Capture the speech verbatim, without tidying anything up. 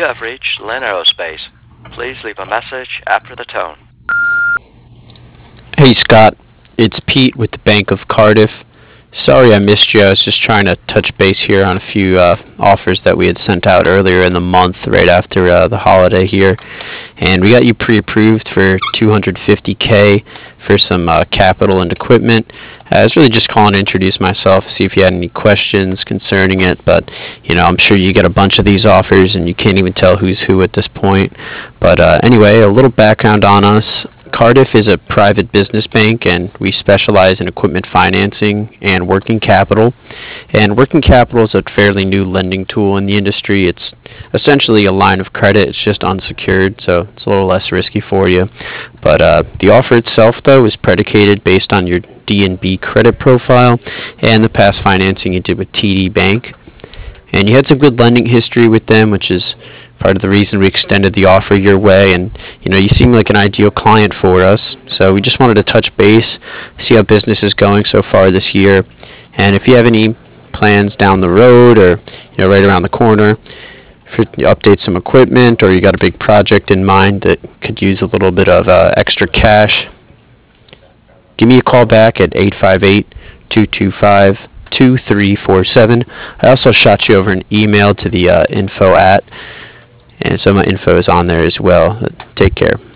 You have reached Lynn Aerospace. Please leave a message after the tone. Hey Scott, it's Pete with the Bank of Cardiff. Sorry I missed you. I was just trying to touch base here on a few uh, offers that we had sent out earlier in the month, right after uh, the holiday here. And we got you pre-approved for two hundred fifty K for some uh, capital and equipment. I was really just calling to introduce myself, see if you had any questions concerning it. But, you know, I'm sure you get a bunch of these offers and you can't even tell who's who at this point. But uh, anyway, a little background on us. Cardiff is a private business bank, and we specialize in equipment financing and working capital. And working capital is a fairly new lending tool in the industry. It's essentially a line of credit. It's just unsecured, so it's a little less risky for you. But uh, the offer itself, though, is predicated based on your D and B credit profile and the past financing you did with T D Bank. And you had some good lending history with them, which is part of the reason we extended the offer your way. And you know, you seem like an ideal client for us, so we just wanted to touch base, see how business is going so far this year, and if you have any plans down the road or you know right around the corner for you update some equipment, or you got a big project in mind that could use a little bit of uh, extra cash, give me a call back at eight five eight, two two five, two three four seven. I also shot you over an email to the uh, info at, and so my info is on there as well. Take care.